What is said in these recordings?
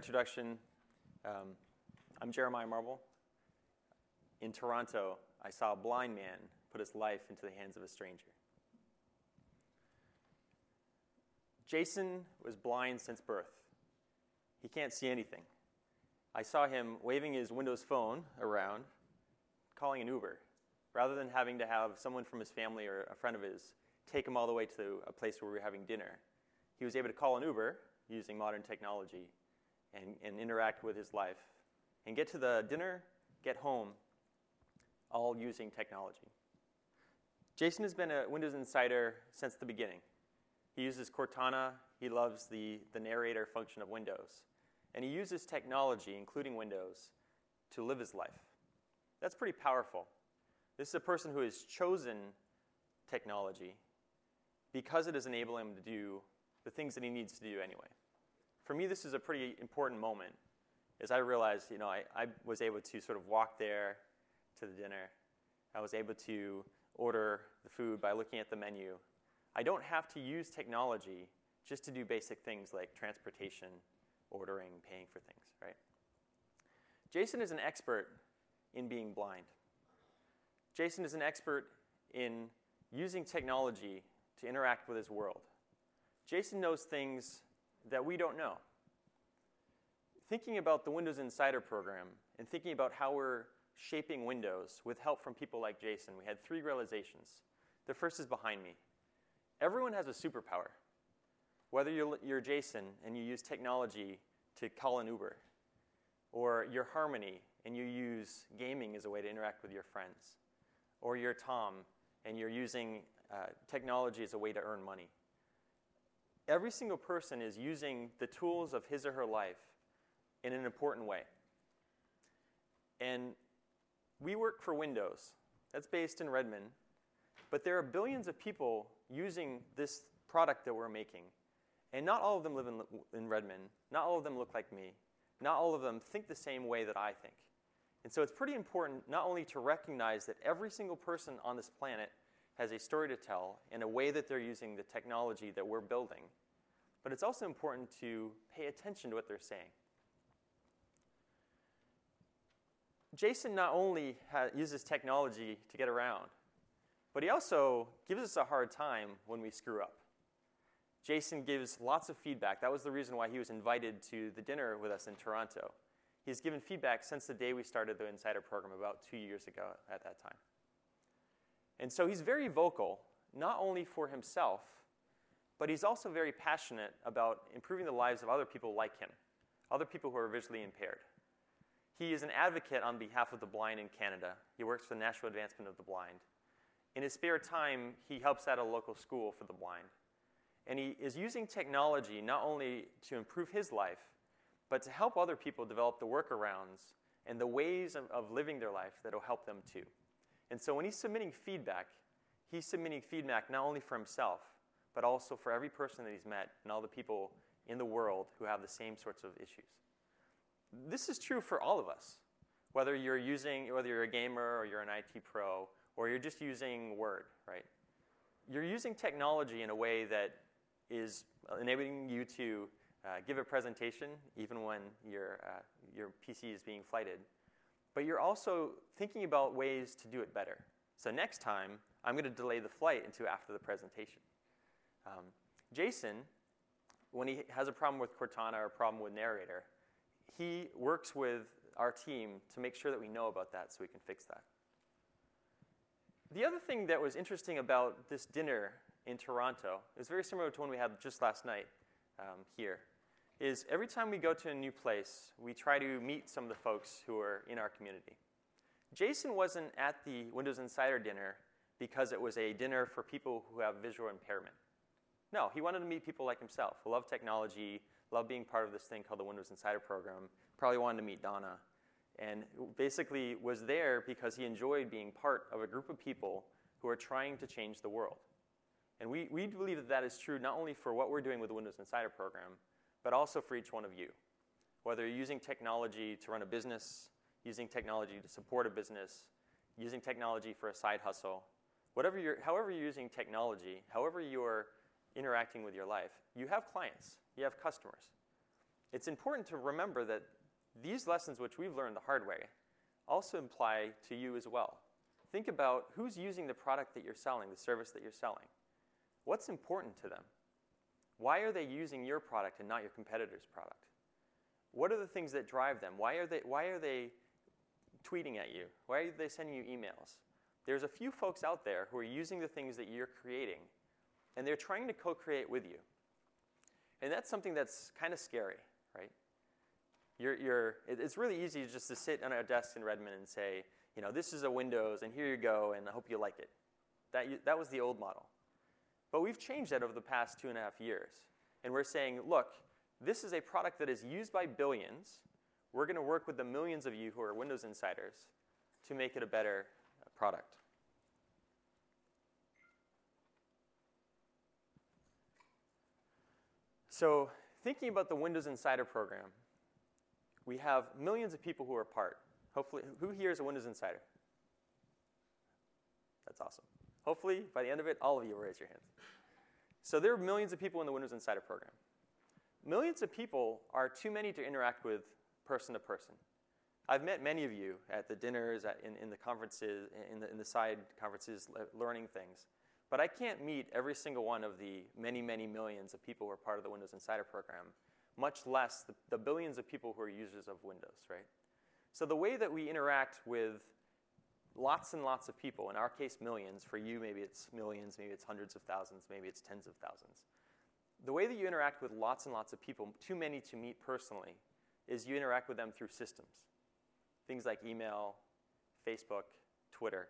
introduction. I'm Jeremiah Marble. In Toronto, I saw a blind man put his life into the hands of a stranger. Jason was blind since birth. He can't see anything. I saw him waving his Windows phone around, calling an Uber, rather than having to have someone from his family or a friend of his take him all the way to a place where we were having dinner. He was able to call an Uber using modern technology and interact with his life and get to the dinner, get home, all using technology. Jason has been a Windows Insider since the beginning. He uses Cortana. He loves the narrator function of Windows. And he uses technology, including Windows, to live his life. That's pretty powerful. This is a person who has chosen technology because it has enabled him to do the things that he needs to do anyway. For me, this is a pretty important moment, as I realized, I was able to sort of walk there to the dinner. I was able to order the food by looking at the menu. I don't have to use technology just to do basic things like transportation, ordering, paying for things, right? Jason is an expert in being blind. Jason is an expert in using technology to interact with his world. Jason knows things that we don't know. Thinking about the Windows Insider program and thinking about how we're shaping Windows with help from people like Jason, we had 3 realizations. The first is behind me. Everyone has a superpower. Whether you're Jason and you use technology to call an Uber, or you're Harmony and you use gaming as a way to interact with your friends, or you're Tom and you're using technology as a way to earn money. Every single person is using the tools of his or her life in an important way. And we work for Windows. That's based in Redmond. But there are billions of people using this product that we're making. And not all of them live in Redmond. Not all of them look like me. Not all of them think the same way that I think. And so it's pretty important not only to recognize that every single person on this planet has a story to tell in a way that they're using the technology that we're building, but it's also important to pay attention to what they're saying. Jason not only uses technology to get around, but he also gives us a hard time when we screw up. Jason gives lots of feedback. That was the reason why he was invited to the dinner with us in Toronto. He's given feedback since the day we started the Insider program about 2 years ago at that time. And so he's very vocal, not only for himself, but he's also very passionate about improving the lives of other people like him, other people who are visually impaired. He is an advocate on behalf of the blind in Canada. He works for the National Advancement of the Blind. In his spare time, he helps at a local school for the blind. And he is using technology not only to improve his life, but to help other people develop the workarounds and the ways of living their life that will help them too. And so when he's submitting feedback not only for himself, but also for every person that he's met and all the people in the world who have the same sorts of issues. This is true for all of us, whether you're a gamer or you're an IT pro or you're just using Word, right? You're using technology in a way that is enabling you to give a presentation even when your PC is being flighted. But you're also thinking about ways to do it better. So next time, I'm going to delay the flight until after the presentation. Jason, when he has a problem with Cortana or a problem with Narrator, he works with our team to make sure that we know about that so we can fix that. The other thing that was interesting about this dinner in Toronto is very similar to one we had just last night here, is every time we go to a new place, we try to meet some of the folks who are in our community. Jason wasn't at the Windows Insider dinner because it was a dinner for people who have visual impairment. No, he wanted to meet people like himself who love technology, love being part of this thing called the Windows Insider program, probably wanted to meet Donna, and basically was there because he enjoyed being part of a group of people who are trying to change the world. And we believe that that is true not only for what we're doing with the Windows Insider program, but also for each one of you. Whether you're using technology to run a business, using technology to support a business, using technology for a side hustle, however you're using technology, however you're interacting with your life, you have clients, you have customers. it's important to remember that these lessons, which we've learned the hard way, also apply to you as well. Think about who's using the product that you're selling, the service that you're selling. What's important to them? Why are they using your product and not your competitor's product? What are the things that drive them? Why are they tweeting at you? Why are they sending you emails? There's a few folks out there who are using the things that you're creating, and they're trying to co-create with you. And that's something that's kind of scary, right? It's really easy just to sit on a desk in Redmond and say, this is a Windows, and here you go, and I hope you like it. That was the old model. But we've changed that over the past 2.5 years. And we're saying, look, this is a product that is used by billions. We're going to work with the millions of you who are Windows insiders to make it a better product. So thinking about the Windows Insider program, we have millions of people who are part. Hopefully, who here is a Windows Insider? That's awesome. Hopefully, by the end of it, all of you will raise your hands. So there are millions of people in the Windows Insider program. Millions of people are too many to interact with person to person. I've met many of you at the dinners, in the conferences, in the side conferences, learning things. But I can't meet every single one of the many, many millions of people who are part of the Windows Insider program, much less the billions of people who are users of Windows, right? So the way that we interact with lots and lots of people, in our case millions, for you maybe it's millions, maybe it's hundreds of thousands, maybe it's tens of thousands. The way that you interact with lots and lots of people, too many to meet personally, is you interact with them through systems. Things like email, Facebook, Twitter.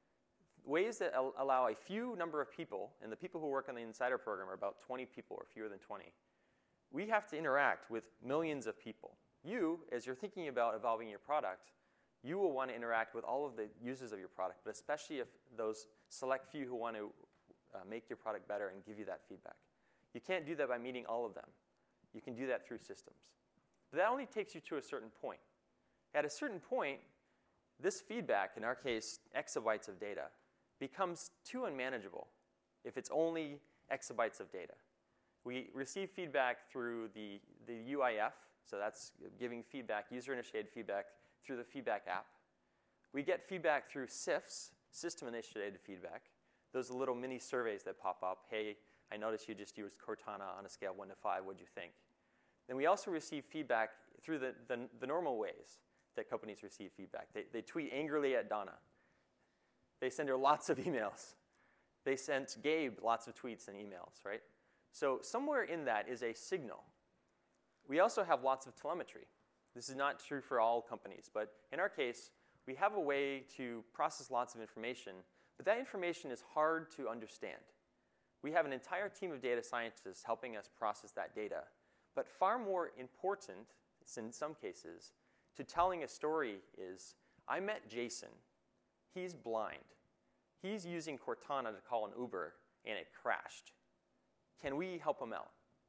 Ways that allow a few number of people, and the people who work on the Insider program are about 20 people or fewer than 20. We have to interact with millions of people. You, as you're thinking about evolving your product, you will want to interact with all of the users of your product, but especially if those select few who want to make your product better and give you that feedback. You can't do that by meeting all of them. You can do that through systems. But that only takes you to a certain point. At a certain point, this feedback, in our case, exabytes of data, becomes too unmanageable if it's only exabytes of data. We receive feedback through the UIF, so that's giving feedback, user-initiated feedback, through the feedback app. We get feedback through SIFs, system-initiated feedback. Those are little mini surveys that pop up. Hey, I noticed you just used Cortana on a scale of 1 to 5. What'd you think? Then we also receive feedback through the normal ways that companies receive feedback. They tweet angrily at Donna. They send her lots of emails. They sent Gabe lots of tweets and emails, right? So somewhere in that is a signal. We also have lots of telemetry. This is not true for all companies, but in our case, we have a way to process lots of information, but that information is hard to understand. We have an entire team of data scientists helping us process that data, but far more important, in some cases, to telling a story is, I met Jason. He's blind. He's using Cortana to call an Uber, and it crashed. Can we help him out?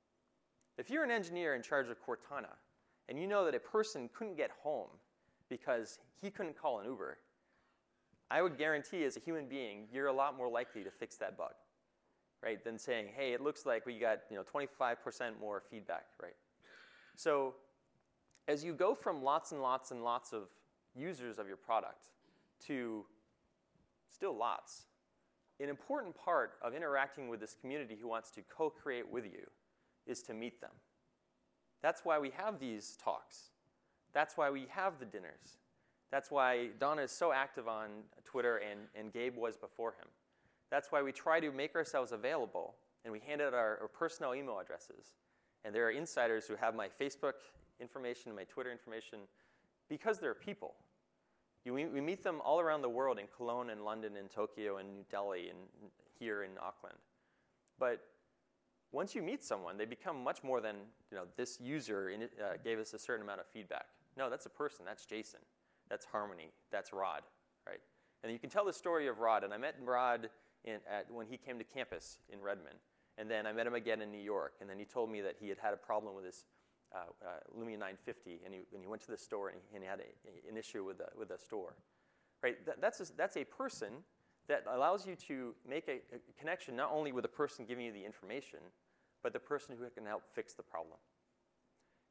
If you're an engineer in charge of Cortana, and you know that a person couldn't get home because he couldn't call an Uber, I would guarantee as a human being, you're a lot more likely to fix that bug, right, than saying, hey, it looks like we got 25% more feedback, right? So as you go from lots and lots and lots of users of your product to still lots, an important part of interacting with this community who wants to co-create with you is to meet them. That's why we have these talks. That's why we have the dinners. That's why Donna is so active on Twitter and Gabe was before him. That's why we try to make ourselves available, and we hand out our personal email addresses. And there are insiders who have my Facebook information, my Twitter information, because they're people. We meet them all around the world in Cologne and London and Tokyo and New Delhi and here in Auckland. But once you meet someone, they become much more than, this user gave us a certain amount of feedback. No, that's a person. That's Jason. That's Harmony. That's Rod, right? And you can tell the story of Rod. And I met Rod when he came to campus in Redmond. And then I met him again in New York. And then he told me that he had a problem with his Lumia 950. And he went to the store and he had an issue with the store, right? That's a person that allows you to make a connection not only with the person giving you the information, but the person who can help fix the problem.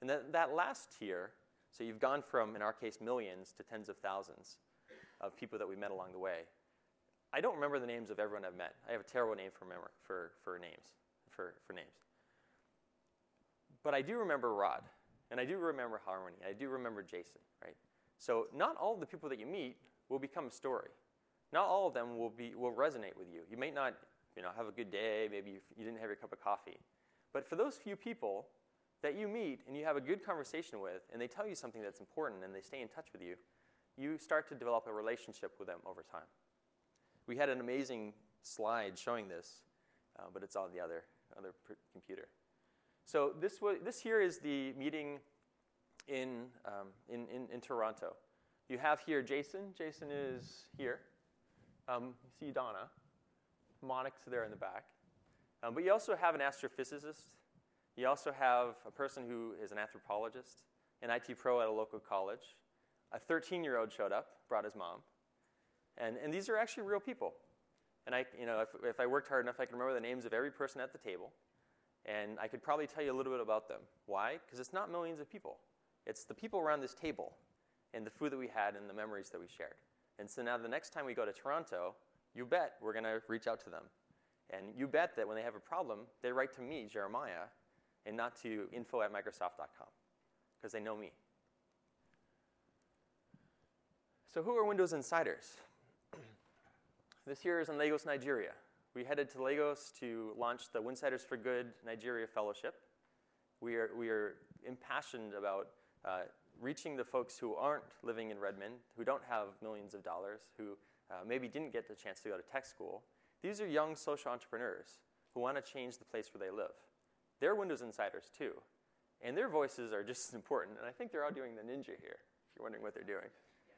And that last tier, so you've gone from, in our case, millions to tens of thousands of people that we met along the way. I don't remember the names of everyone I've met. I have a terrible name for names. But I do remember Rod, and I do remember Harmony, I do remember Jason, right? So not all of the people that you meet will become a story. Not all of them will resonate with you. You may not, have a good day. Maybe you didn't have your cup of coffee. But for those few people that you meet and you have a good conversation with, and they tell you something that's important and they stay in touch with you, you start to develop a relationship with them over time. We had an amazing slide showing this, but it's on the other computer. So this here is the meeting in Toronto. You have here Jason. Jason is here. You see Donna. Monic's there in the back. But you also have an astrophysicist. You also have a person who is an anthropologist, an IT pro at a local college. A 13-year-old showed up, brought his mom. And these are actually real people. And if I worked hard enough, I could remember the names of every person at the table. And I could probably tell you a little bit about them. Why? Because it's not millions of people. It's the people around this table and the food that we had and the memories that we shared. And so now the next time we go to Toronto, you bet we're going to reach out to them. And you bet that when they have a problem, they write to me, Jeremiah, and not to info@microsoft.com, because they know me. So who are Windows Insiders? This here is in Lagos, Nigeria. We headed to Lagos to launch the Winsiders for Good Nigeria Fellowship. We are impassioned about reaching the folks who aren't living in Redmond, who don't have millions of dollars, who maybe didn't get the chance to go to tech school. These are young social entrepreneurs who want to change the place where they live. They're Windows Insiders too, and their voices are just as important. And I think they're all doing the ninja here, if you're wondering what they're doing.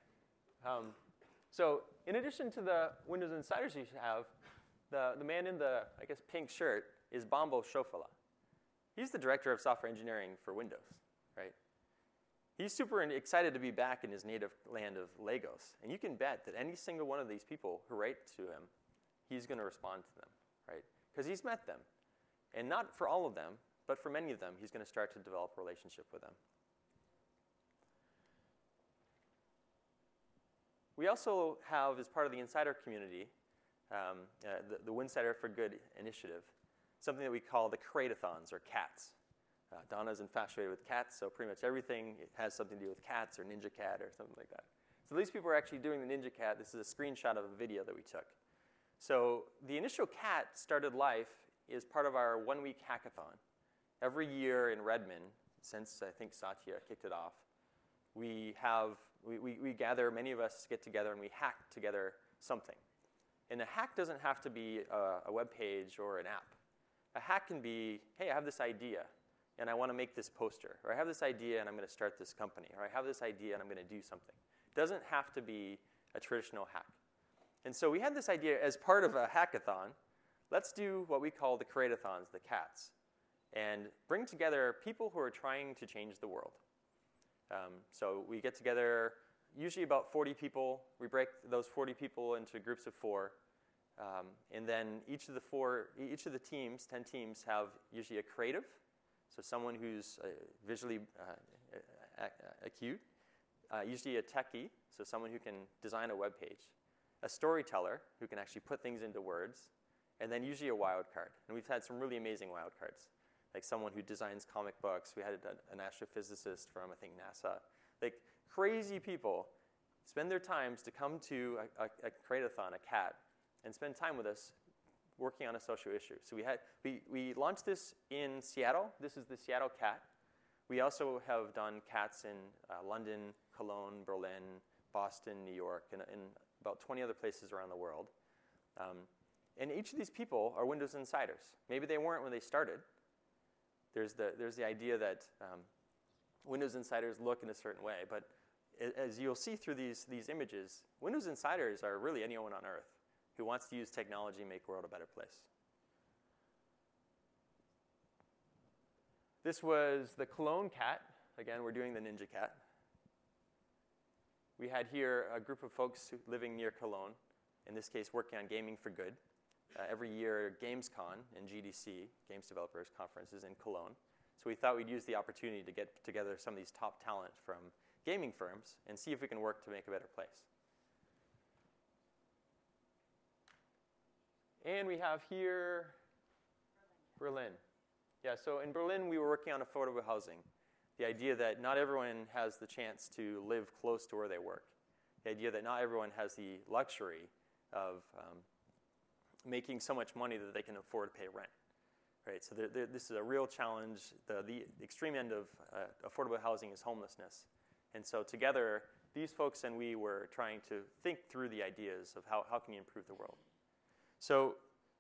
So in addition to the Windows Insiders you have, the man in the, pink shirt is Bambo Shofala. He's the director of software engineering for Windows, right? He's super excited to be back in his native land of Lagos. And you can bet that any single one of these people who write to him, he's going to respond to them, right? Because he's met them. And not for all of them, but for many of them, he's going to start to develop a relationship with them. We also have, as part of the Insider community, the Winsider for Good initiative, something that we call the Create-a-thons, or CATs. Donna's infatuated with cats, so pretty much everything has something to do with cats or Ninja Cat or something like that. So these people are actually doing the Ninja Cat. This is a screenshot of a video that we took. So the initial CAT started life as part of our one-week hackathon. Every year in Redmond, since I think Satya kicked it off, we gather, many of us get together and we hack together something. And a hack doesn't have to be a web page or an app. A hack can be, hey, I have this idea and I want to make this poster. Or I have this idea and I'm going to start this company. Or I have this idea and I'm going to do something. It doesn't have to be a traditional hack. And so we had this idea as part of a hackathon. Let's do what we call the Create-a-thons, the CATs, and bring together people who are trying to change the world. So we get together, usually about 40 people. We break those 40 people into groups of 4. And then each of the teams, 10 teams, have usually a creative, so someone who's visually acute, usually a techie, so someone who can design a web page, a storyteller who can actually put things into words, and then usually a wild card. And we've had some really amazing wild cards, like someone who designs comic books. We had an astrophysicist from, I think, NASA. Like, crazy people spend their times to come to a Create-a-thon, a CAT, and spend time with us working on a social issue. So we launched this in Seattle. This is the Seattle CAT. We also have done CATs in London, Cologne, Berlin, Boston, New York, and about 20 other places around the world. And each of these people are Windows Insiders. Maybe they weren't when they started. There's the idea that Windows Insiders look in a certain way, but as you'll see through these images, Windows Insiders are really anyone on Earth who wants to use technology and make the world a better place. This was the Cologne CAT. Again, we're doing the Ninja Cat. We had here a group of folks living near Cologne, in this case working on gaming for good. Every year, GamesCon and GDC, Games Developers Conference, is in Cologne. So we thought we'd use the opportunity to get together some of these top talent from gaming firms and see if we can work to make a better place. And we have here Berlin. Yeah, so in Berlin, we were working on affordable housing. The idea that not everyone has the chance to live close to where they work. The idea that not everyone has the luxury of making so much money that they can afford to pay rent. Right, so this is a real challenge. The extreme end of affordable housing is homelessness. And so together, these folks and we were trying to think through the ideas of how can you improve the world. So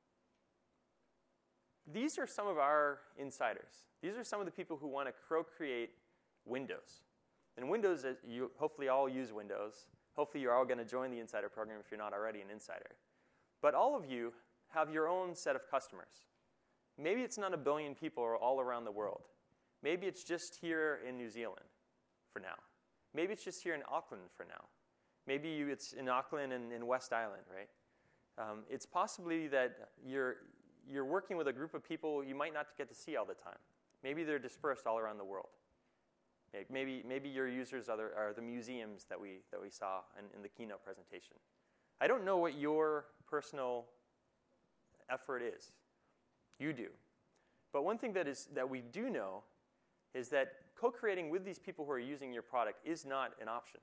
these are some of our insiders. These are some of the people who want to co-create Windows. And Windows, you hopefully all use Windows. Hopefully you're all going to join the Insider program if you're not already an insider. But all of you have your own set of customers. Maybe it's not 1 billion people all around the world. Maybe it's just here in New Zealand for now. Maybe it's just here in Auckland for now. Maybe it's in Auckland and in West Island, right? It's possibly that you're working with a group of people you might not get to see all the time. Maybe they're dispersed all around the world. Maybe your users are the museums that we saw in the keynote presentation. I don't know what your personal effort is. You do. But one thing that we do know is that co-creating with these people who are using your product is not an option.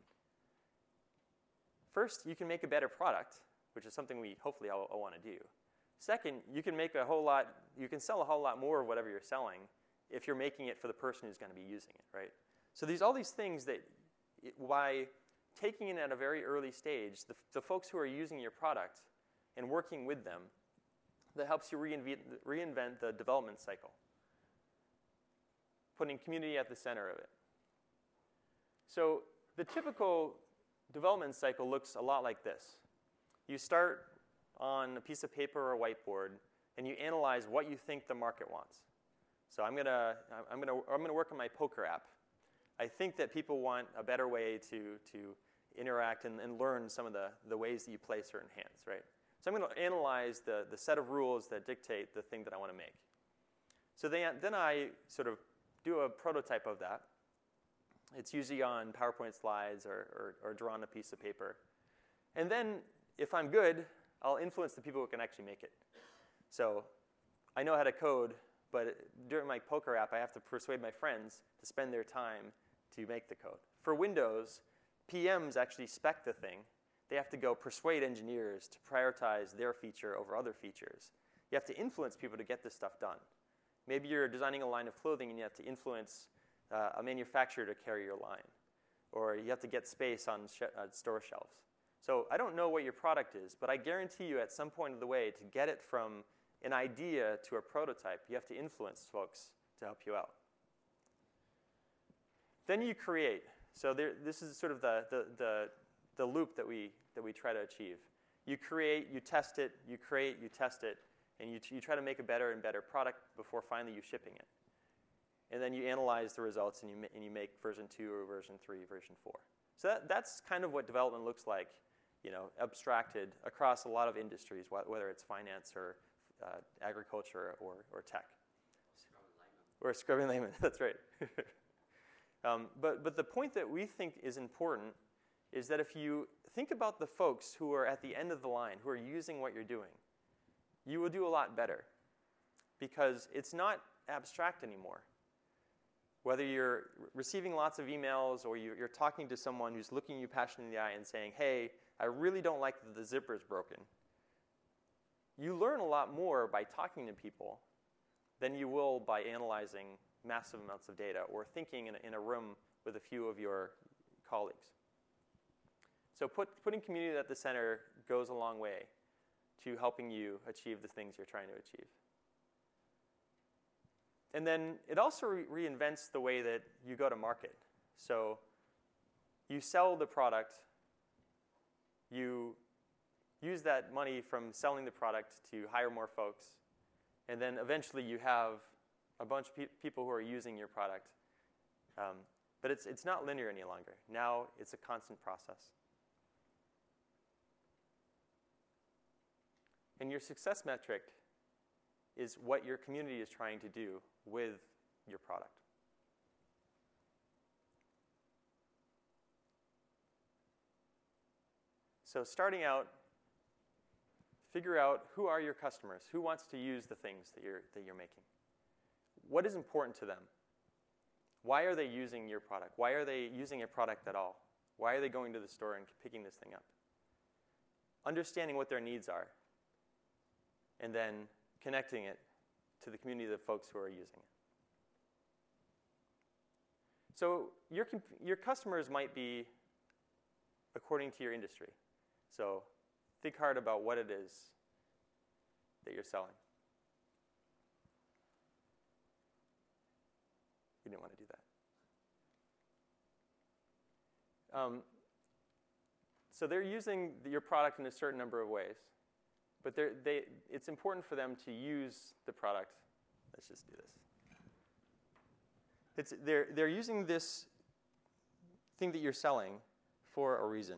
First, you can make a better product, which is something we hopefully all want to do. Second, you can sell a whole lot more of whatever you're selling if you're making it for the person who's going to be using it, right? So there's all these things that, by taking it at a very early stage, the folks who are using your product and working with them, that helps you reinvent the development cycle, putting community at the center of it. So the typical development cycle looks a lot like this. You start on a piece of paper or a whiteboard, and you analyze what you think the market wants. So I'm gonna work on my poker app. I think that people want a better way to interact and learn some of the ways that you play certain hands, right? So I'm going to analyze the set of rules that dictate the thing that I want to make. So then I sort of do a prototype of that. It's usually on PowerPoint slides or drawn on a piece of paper. And then, if I'm good, I'll influence the people who can actually make it. So I know how to code, but during my poker app, I have to persuade my friends to spend their time to make the code. For Windows, PMs actually spec the thing. They have to go persuade engineers to prioritize their feature over other features. You have to influence people to get this stuff done. Maybe you're designing a line of clothing and you have to influence a manufacturer to carry your line. Or you have to get space on store shelves. So I don't know what your product is, but I guarantee you at some point of the way, to get it from an idea to a prototype, you have to influence folks to help you out. Then you create. So this is sort of the loop that we try to achieve. You create, you test it, you create, you test it, and you try to make a better and better product before finally you shipping it. And then you analyze the results and you make version 2 or version 3, version 4. So that's kind of what development looks like, abstracted across a lot of industries, whether it's finance or agriculture or tech. Or scrubbing layman, that's right. But the point that we think is important is that if you think about the folks who are at the end of the line, who are using what you're doing, you will do a lot better because it's not abstract anymore. Whether you're receiving lots of emails or you're talking to someone who's looking you passionately in the eye and saying, hey, I really don't like that the zipper's broken. You learn a lot more by talking to people than you will by analyzing massive amounts of data or thinking in a room with a few of your colleagues. So putting community at the center goes a long way to helping you achieve the things you're trying to achieve. And then it also reinvents the way that you go to market. So you sell the product, you use that money from selling the product to hire more folks, and then eventually you have a bunch of people who are using your product. But it's not linear any longer. Now it's a constant process. And your success metric is what your community is trying to do with your product. So starting out, figure out who are your customers, who wants to use the things that you're making. What is important to them? Why are they using your product? Why are they using a product at all? Why are they going to the store and picking this thing up? Understanding what their needs are, and then connecting it to the community of folks who are using it. So your customers might be according to your industry. So think hard about what it is that you're selling. You didn't want to do that. So they're using your product in a certain number of ways, but it's important for them to use the product. Let's just do this. They're using this thing that you're selling for a reason.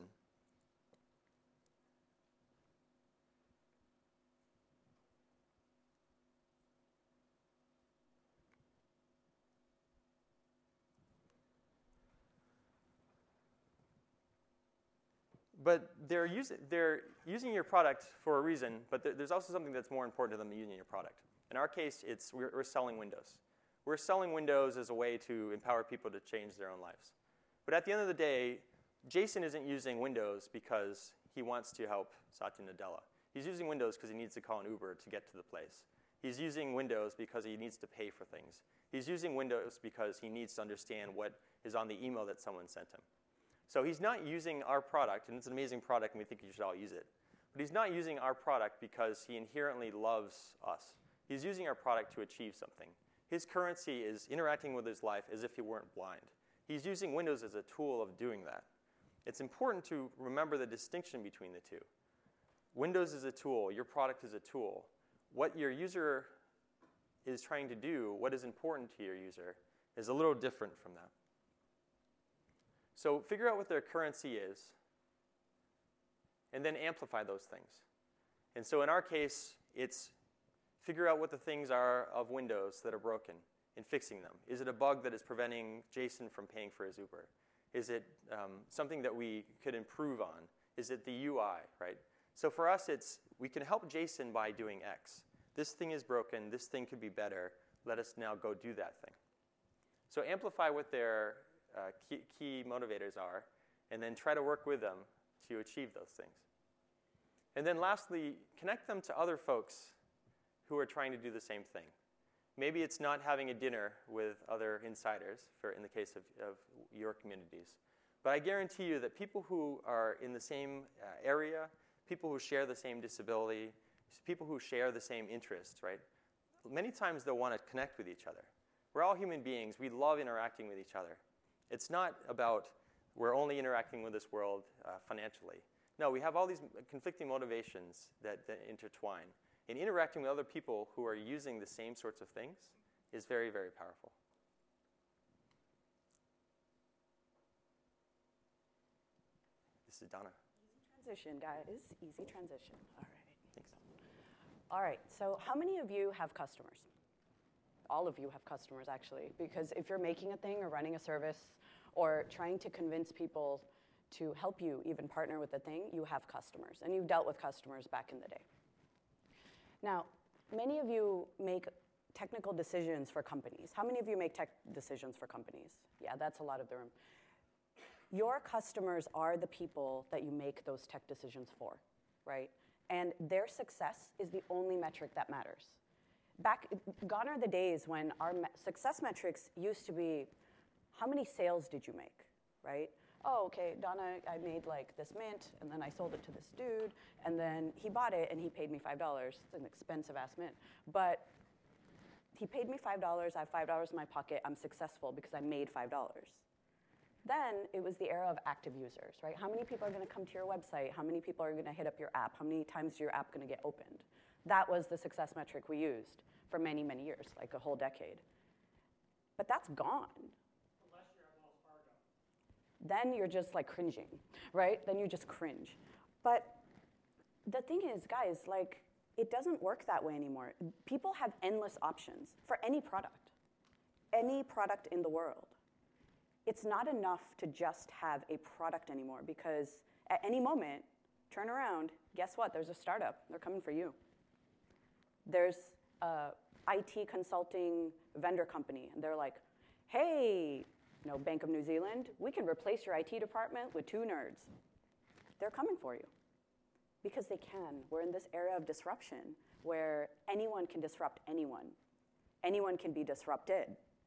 But they're using your product for a reason, but there's also something that's more important to them than using your product. In our case, we're selling Windows. We're selling Windows as a way to empower people to change their own lives. But at the end of the day, Jason isn't using Windows because he wants to help Satya Nadella. He's using Windows because he needs to call an Uber to get to the place. He's using Windows because he needs to pay for things. He's using Windows because he needs to understand what is on the email that someone sent him. So he's not using our product, and it's an amazing product, and we think you should all use it. But he's not using our product because he inherently loves us. He's using our product to achieve something. His currency is interacting with his life as if he weren't blind. He's using Windows as a tool of doing that. It's important to remember the distinction between the two. Windows is a tool. Your product is a tool. What your user is trying to do, what is important to your user, is a little different from that. So figure out what their currency is, and then amplify those things. And so in our case, it's figure out what the things are of Windows that are broken and fixing them. Is it a bug that is preventing Jason from paying for his Uber? Is it something that we could improve on? Is it the UI, right? So for us, we can help Jason by doing X. This thing is broken. This thing could be better. Let us now go do that thing. So amplify what their key motivators are, and then try to work with them to achieve those things. And then lastly, connect them to other folks who are trying to do the same thing. Maybe it's not having a dinner with other insiders, in the case of your communities. But I guarantee you that people who are in the same area, people who share the same disability, people who share the same interests, right? Many times they'll want to connect with each other. We're all human beings. We love interacting with each other. It's not about we're only interacting with this world financially. No, we have all these conflicting motivations that intertwine. And interacting with other people who are using the same sorts of things is very, very powerful. This is Donna. Easy transition, guys. Easy transition. All right. Thanks. All right. So how many of you have customers? All of you have customers, actually, because if you're making a thing or running a service or trying to convince people to help you even partner with the thing, you have customers, and you've dealt with customers back in the day. Now, many of you make technical decisions for companies. How many of you make tech decisions for companies? Yeah, that's a lot of the room. Your customers are the people that you make those tech decisions for, right? And their success is the only metric that matters. Gone are the days when our success metrics used to be, how many sales did you make, right? Oh, okay, Donna, I made like this mint, and then I sold it to this dude, and then he bought it, and he paid me $5. It's an expensive-ass mint. But he paid me $5, I have $5 in my pocket, I'm successful because I made $5. Then it was the era of active users, right? How many people are gonna come to your website? How many people are gonna hit up your app? How many times is your app gonna get opened? That was the success metric we used for many, many years, like a whole decade. But that's gone. Unless you're at Wells Fargo. Then you're just like cringing, right? Then you just cringe. But the thing is, guys, like, it doesn't work that way anymore. People have endless options for any product. any product in the world. It's not enough to just have a product anymore, because at any moment, turn around, guess what? There's a startup. They're coming for you. There's a IT consulting vendor company, and they're like, hey, Bank of New Zealand, we can replace your IT department with 2 nerds. They're coming for you because they can. We're in this era of disruption where anyone can disrupt anyone. Anyone can be disrupted.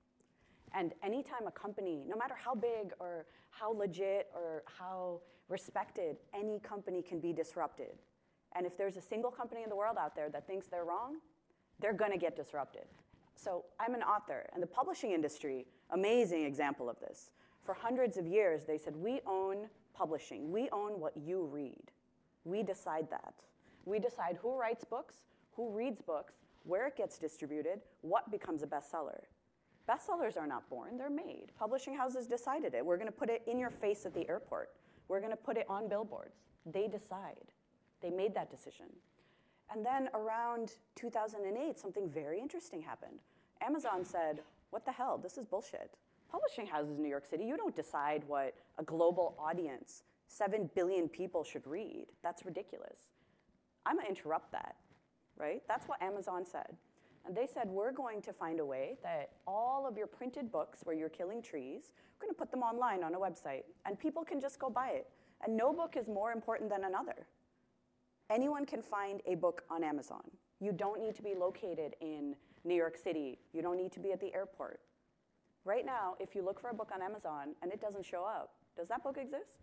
And anytime a company, no matter how big or how legit or how respected, any company can be disrupted. And if there's a single company in the world out there that thinks they're wrong, they're going to get disrupted. So I'm an author, and the publishing industry, amazing example of this. For hundreds of years, they said, we own publishing. We own what you read. We decide that. We decide who writes books, who reads books, where it gets distributed, what becomes a bestseller. Bestsellers are not born, they're made. Publishing houses decided it. We're going to put it in your face at the airport. We're going to put it on billboards. They decide. They made that decision. And then around 2008, something very interesting happened. Amazon said, what the hell, this is bullshit. Publishing houses in New York City, you don't decide what a global audience, 7 billion people should read. That's ridiculous. I'm going to interrupt that, right? That's what Amazon said. And they said, we're going to find a way that all of your printed books where you're killing trees, we're going to put them online on a website, and people can just go buy it. And no book is more important than another. Anyone can find a book on Amazon. You don't need to be located in New York City. You don't need to be at the airport. Right now, if you look for a book on Amazon and it doesn't show up, does that book exist?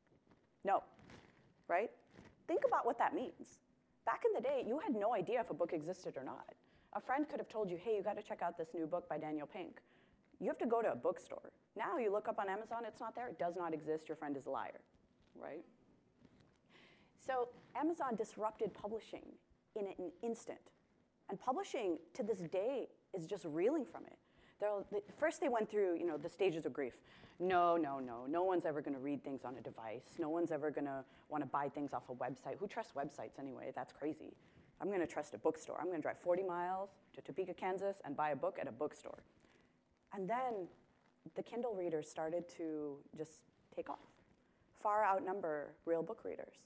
No, right? Think about what that means. Back in the day, you had no idea if a book existed or not. A friend could have told you, hey, you got to check out this new book by Daniel Pink. You have to go to a bookstore. Now you look up on Amazon, it's not there, it does not exist, your friend is a liar, right? So Amazon disrupted publishing in an instant. And publishing, to this day, is just reeling from it. First they went through, the stages of grief. No one's ever going to read things on a device. No one's ever going to want to buy things off a website. Who trusts websites anyway? That's crazy. I'm going to trust a bookstore. I'm going to drive 40 miles to Topeka, Kansas, and buy a book at a bookstore. And then the Kindle readers started to just take off, far outnumber real book readers.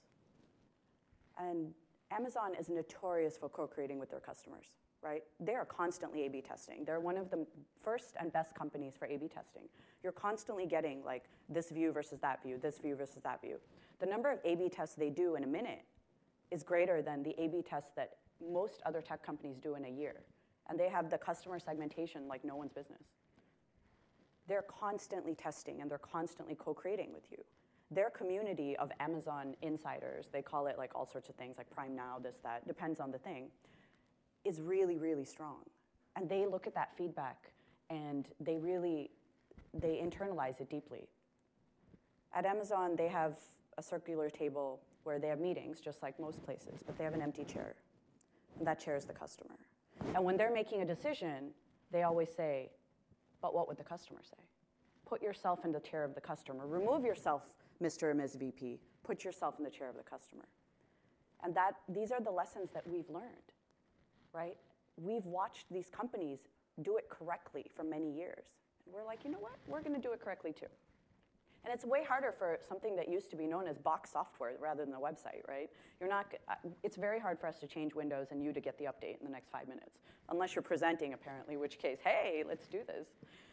And Amazon is notorious for co-creating with their customers, right? They are constantly A/B testing. They're one of the first and best companies for A/B testing. You're constantly getting like this view versus that view, this view versus that view. The number of A/B tests they do in a minute is greater than the A/B tests that most other tech companies do in a year. And they have the customer segmentation like no one's business. They're constantly testing and they're constantly co-creating with you. Their community of Amazon insiders, they call it like all sorts of things like Prime Now, this, that, depends on the thing, is really, really strong. And they look at that feedback and they internalize it deeply. At Amazon, they have a circular table where they have meetings, just like most places, but they have an empty chair. And that chair is the customer. And when they're making a decision, they always say, but what would the customer say? Put yourself in the chair of the customer. Remove yourself, Mr. or Ms. VP. Put yourself in the chair of the customer. And these are the lessons that we've learned, right? We've watched these companies do it correctly for many years. And we're like, you know what? We're going to do it correctly too. And it's way harder for something that used to be known as box software rather than a website, right? It's very hard for us to change Windows and you to get the update in the next 5 minutes, unless you're presenting, apparently, in which case, hey, let's do this.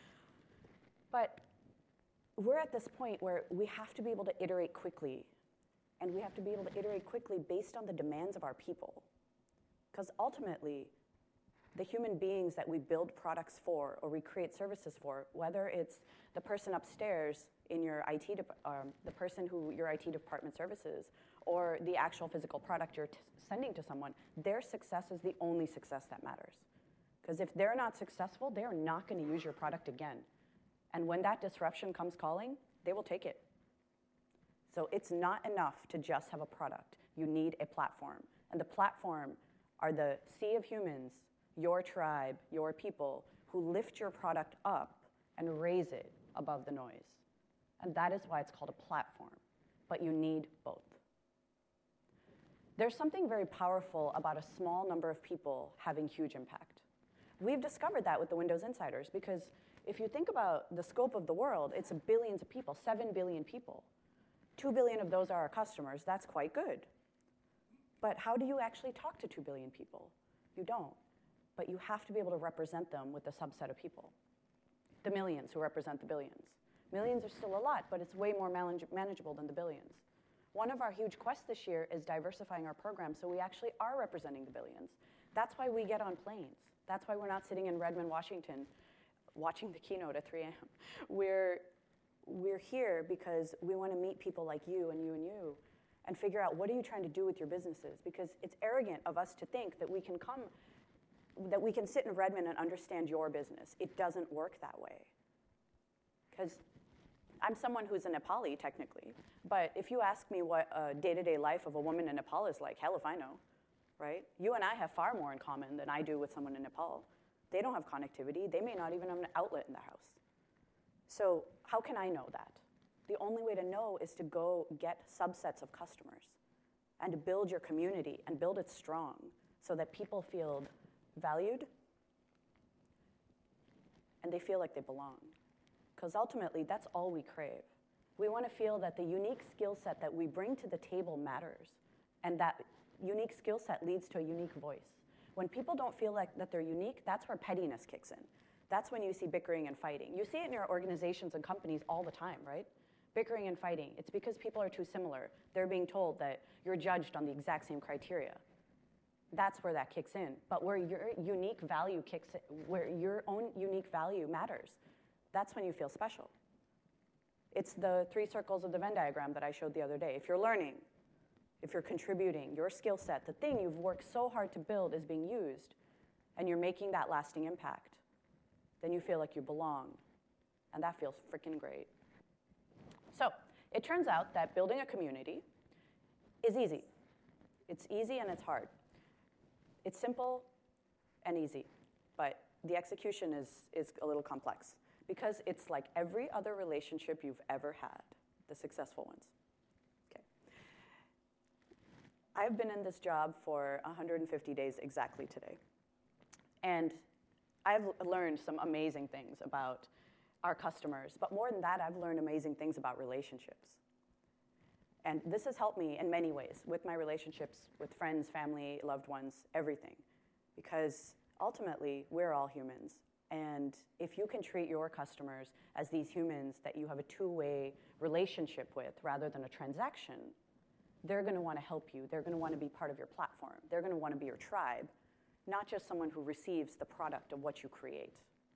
But we're at this point where we have to be able to iterate quickly, and we have to be able to iterate quickly based on the demands of our people. Because ultimately, the human beings that we build products for or we create services for, whether it's the person upstairs in your the person who your IT department services, or the actual physical product you're sending to someone, their success is the only success that matters. Because if they're not successful, they're not going to use your product again. And when that disruption comes calling, they will take it. So it's not enough to just have a product. You need a platform. And the platform are the sea of humans, your tribe, your people, who lift your product up and raise it above the noise. And that is why it's called a platform. But you need both. There's something very powerful about a small number of people having huge impact. We've discovered that with the Windows Insiders because If you think about the scope of the world, it's billions of people, 7 billion people. 2 billion of those are our customers. That's quite good. But how do you actually talk to 2 billion people? You don't. But you have to be able to represent them with a subset of people. The millions who represent the billions. Millions are still a lot, but it's way more manageable than the billions. One of our huge quests this year is diversifying our program so we actually are representing the billions. That's why we get on planes. That's why we're not sitting in Redmond, Washington, watching the keynote at 3 a.m. We're here because we want to meet people like you and you and you and figure out what are you trying to do with your businesses, because it's arrogant of us to think that we can sit in Redmond and understand your business. It doesn't work that way. Because I'm someone who's a Nepali, technically, but if you ask me what a day-to-day life of a woman in Nepal is like, hell if I know, right? You and I have far more in common than I do with someone in Nepal. They don't have connectivity. They may not even have an outlet in their house. So how can I know that? The only way to know is to go get subsets of customers and to build your community and build it strong so that people feel valued and they feel like they belong. Because ultimately, that's all we crave. We want to feel that the unique skill set that we bring to the table matters, and that unique skill set leads to a unique voice. When people don't feel like that they're unique, that's where pettiness kicks in. That's when you see bickering and fighting. You see it in your organizations and companies all the time, right? Bickering and fighting. It's because people are too similar. They're being told that you're judged on the exact same criteria. That's where that kicks in. But where your unique value kicks in, where your own unique value matters, that's when you feel special. It's the 3 circles of the Venn diagram that I showed the other day. If you're learning, if you're contributing, your skill set, the thing you've worked so hard to build is being used, and you're making that lasting impact, then you feel like you belong. And that feels freaking great. So it turns out that building a community is easy. It's easy and it's hard. It's simple and easy, but the execution is a little complex because it's like every other relationship you've ever had, the successful ones. Okay. I've been in this job for 150 days exactly today. And I've learned some amazing things about our customers, but more than that, I've learned amazing things about relationships. And this has helped me in many ways with my relationships with friends, family, loved ones, everything. Because ultimately, we're all humans. And if you can treat your customers as these humans that you have a two-way relationship with rather than a transaction, they're going to want to help you. They're going to want to be part of your platform. They're going to want to be your tribe, not just someone who receives the product of what you create.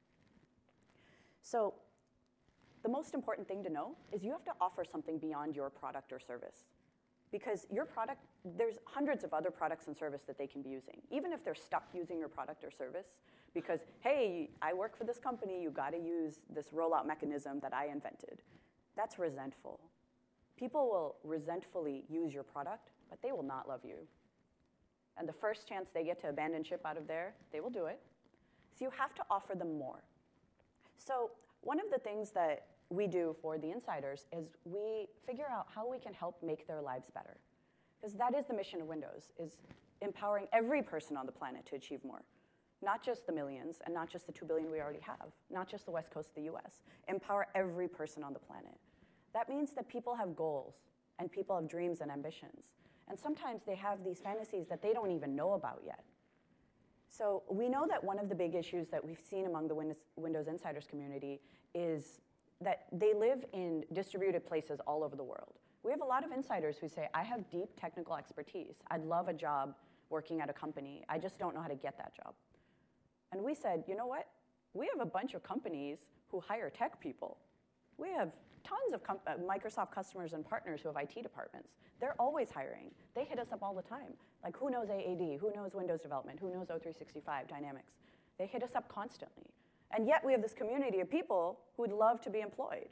So the most important thing to know is you have to offer something beyond your product or service. Because your product, there's hundreds of other products and services that they can be using. Even if they're stuck using your product or service, because, hey, I work for this company, you got to use this rollout mechanism that I invented. That's resentful. People will resentfully use your product, but they will not love you. And the first chance they get to abandon ship out of there, they will do it. So you have to offer them more. So one of the things that we do for the insiders is we figure out how we can help make their lives better. Because that is the mission of Windows, is empowering every person on the planet to achieve more. Not just the millions, and not just the 2 billion we already have, not just the West Coast of the US. Empower every person on the planet. That means that people have goals, and people have dreams and ambitions. And sometimes they have these fantasies that they don't even know about yet. So we know that one of the big issues that we've seen among the Windows Insiders community is that they live in distributed places all over the world. We have a lot of insiders who say, I have deep technical expertise. I'd love a job working at a company. I just don't know how to get that job. And we said, you know what? We have a bunch of companies who hire tech people. We have tons of Microsoft customers and partners who have IT departments. They're always hiring. They hit us up all the time. Like, who knows AAD? Who knows Windows development? Who knows O365 Dynamics? They hit us up constantly. And yet we have this community of people who would love to be employed.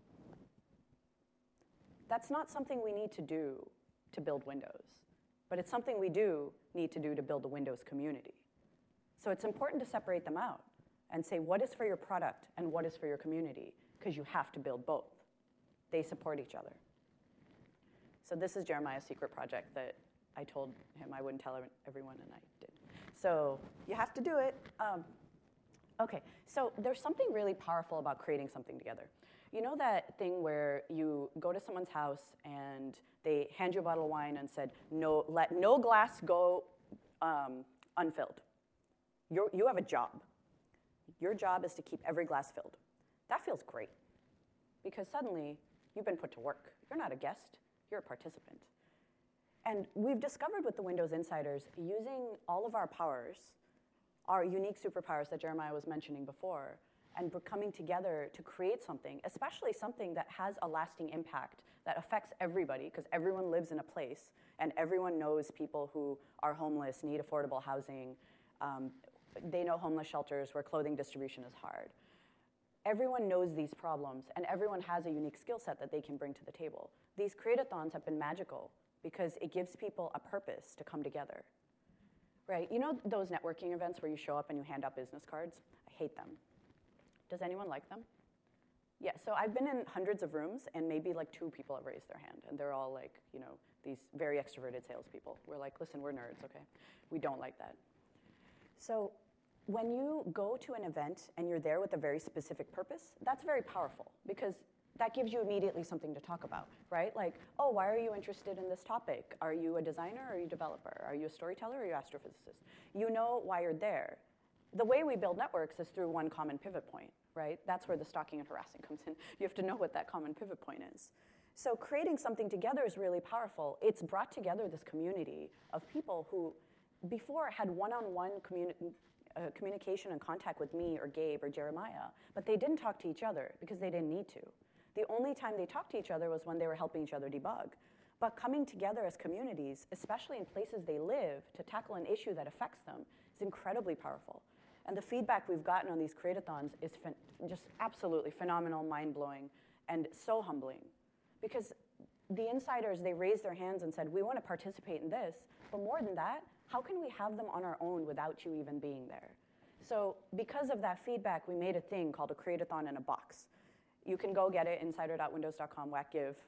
That's not something we need to do to build Windows, but it's something we do need to do to build the Windows community. So it's important to separate them out and say what is for your product and what is for your community, because you have to build both. They support each other. So this is Jeremiah's secret project that I told him I wouldn't tell everyone, and I did. So you have to do it. Okay, so there's something really powerful about creating something together. You know that thing where you go to someone's house and they hand you a bottle of wine and said, no, let no glass go unfilled. You have a job. Your job is to keep every glass filled. That feels great because suddenly you've been put to work. You're not a guest, you're a participant. And we've discovered with the Windows Insiders, using all of our powers, our unique superpowers that Jeremiah was mentioning before, and we're coming together to create something, especially something that has a lasting impact, that affects everybody, because everyone lives in a place, and everyone knows people who are homeless, need affordable housing. They know homeless shelters where clothing distribution is hard. Everyone knows these problems, and everyone has a unique skill set that they can bring to the table. These create-a-thons have been magical because it gives people a purpose to come together. Right? You know those networking events where you show up and you hand out business cards? I hate them. Does anyone like them? Yeah, so I've been in hundreds of rooms, and maybe like 2 people have raised their hand, and they're all like, you know, these very extroverted salespeople. We're like, listen, we're nerds, okay? We don't like that. So when you go to an event and you're there with a very specific purpose, that's very powerful because that gives you immediately something to talk about, right? Like, oh, why are you interested in this topic? Are you a designer or are you a developer? Are you a storyteller or are you an astrophysicist? You know why you're there. The way we build networks is through one common pivot point, right? That's where the stalking and harassing comes in. You have to know what that common pivot point is. So creating something together is really powerful. It's brought together this community of people who before had one-on-one communication and contact with me or Gabe or Jeremiah, but they didn't talk to each other because they didn't need to. The only time they talked to each other was when they were helping each other debug. But coming together as communities, especially in places they live, to tackle an issue that affects them is incredibly powerful. And the feedback we've gotten on these create-a-thons is just absolutely phenomenal, mind-blowing, and so humbling. Because the insiders, they raised their hands and said, we want to participate in this, but more than that, how can we have them on our own without you even being there? So because of that feedback, we made a thing called a create-a-thon in a box. You can go get it, insider.windows.com, /give.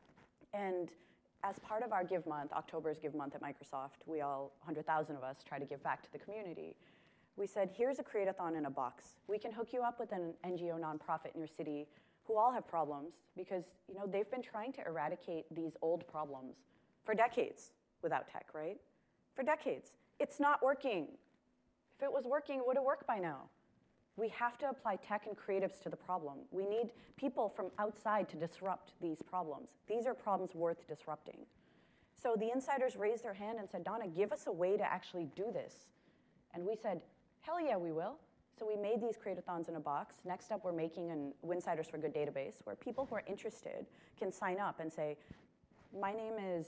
And as part of our Give Month, October's Give Month at Microsoft, we all, 100,000 of us, try to give back to the community. We said, here's a create-a-thon in a box. We can hook you up with an NGO nonprofit in your city who all have problems because they've been trying to eradicate these old problems for decades without tech, right? For decades. It's not working. If it was working, it would have worked by now. We have to apply tech and creatives to the problem. We need people from outside to disrupt these problems. These are problems worth disrupting. So the insiders raised their hand and said, Donna, give us a way to actually do this. And we said, hell yeah, we will. So we made these create-a-thons in a box. Next up, we're making an Winsiders for Good database where people who are interested can sign up and say, my name is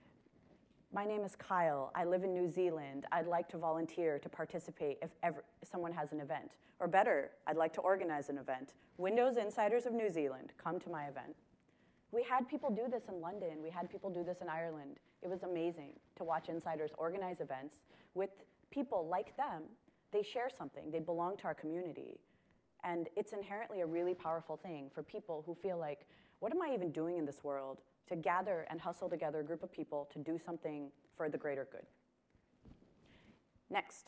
Kyle. I live in New Zealand. I'd like to volunteer to participate if someone has an event. Or better, I'd like to organize an event. Windows Insiders of New Zealand, come to my event. We had people do this in London. We had people do this in Ireland. It was amazing to watch insiders organize events with people like them. They share something. They belong to our community. And it's inherently a really powerful thing for people who feel like, what am I even doing in this world? To gather and hustle together a group of people to do something for the greater good. Next.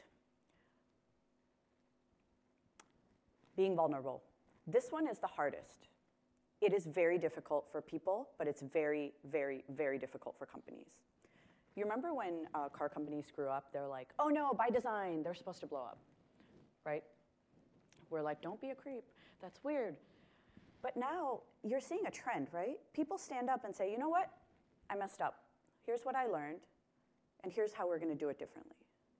Being vulnerable. This one is the hardest. It is very difficult for people, but it's very, very, very difficult for companies. You remember when car companies screw up, they're like, oh no, by design, they're supposed to blow up, right? We're like, don't be a creep. That's weird. But now you're seeing a trend, right? People stand up and say, you know what? I messed up. Here's what I learned, and here's how we're going to do it differently.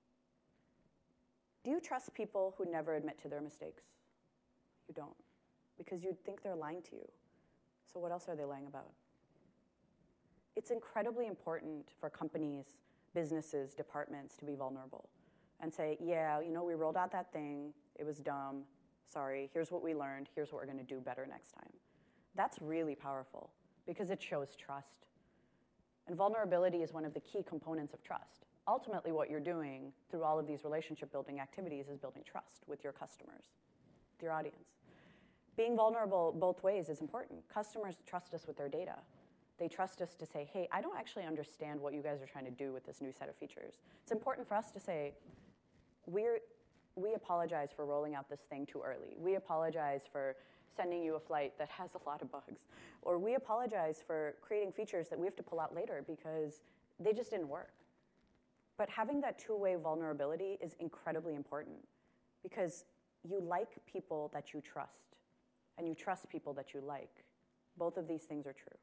Do you trust people who never admit to their mistakes? You don't, because you'd think they're lying to you. So what else are they lying about? It's incredibly important for companies, businesses, departments to be vulnerable and say, yeah, we rolled out that thing. It was dumb. Sorry, here's what we learned. Here's what we're going to do better next time. That's really powerful because it shows trust. And vulnerability is one of the key components of trust. Ultimately, what you're doing through all of these relationship building activities is building trust with your customers, with your audience. Being vulnerable both ways is important. Customers trust us with their data. They trust us to say, hey, I don't actually understand what you guys are trying to do with this new set of features. It's important for us to say, we apologize for rolling out this thing too early. We apologize for sending you a flight that has a lot of bugs. Or we apologize for creating features that we have to pull out later because they just didn't work. But having that two-way vulnerability is incredibly important because you like people that you trust, and you trust people that you like. Both of these things are true.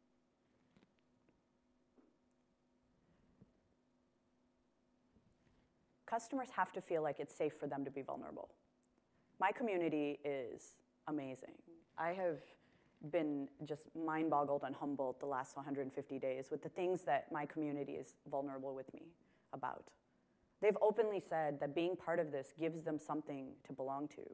Customers have to feel like it's safe for them to be vulnerable. My community is amazing. I have been just mind-boggled and humbled the last 150 days with the things that my community is vulnerable with me about. They've openly said that being part of this gives them something to belong to.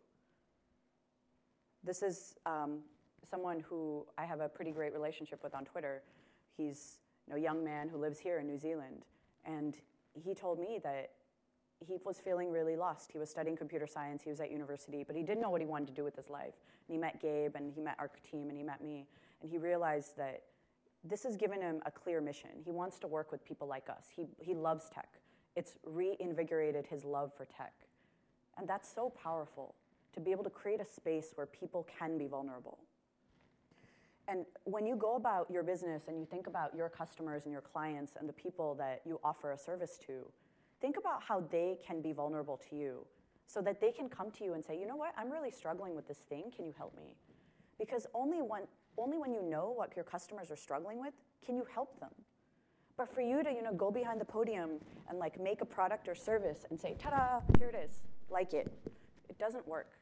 This is someone who I have a pretty great relationship with on Twitter. He's a young man who lives here in New Zealand, and he told me that he was feeling really lost. He was studying computer science, he was at university, but he didn't know what he wanted to do with his life. And he met Gabe, and he met our team, and he met me, and he realized that this has given him a clear mission. He wants to work with people like us. He loves tech. It's reinvigorated his love for tech. And that's so powerful, to be able to create a space where people can be vulnerable. And when you go about your business and you think about your customers and your clients and the people that you offer a service to, think about how they can be vulnerable to you so that they can come to you and say, you know what, I'm really struggling with this thing, can you help me? Because only when you know what your customers are struggling with, can you help them. But for you to go behind the podium and make a product or service and say, ta-da, here it is, like it doesn't work.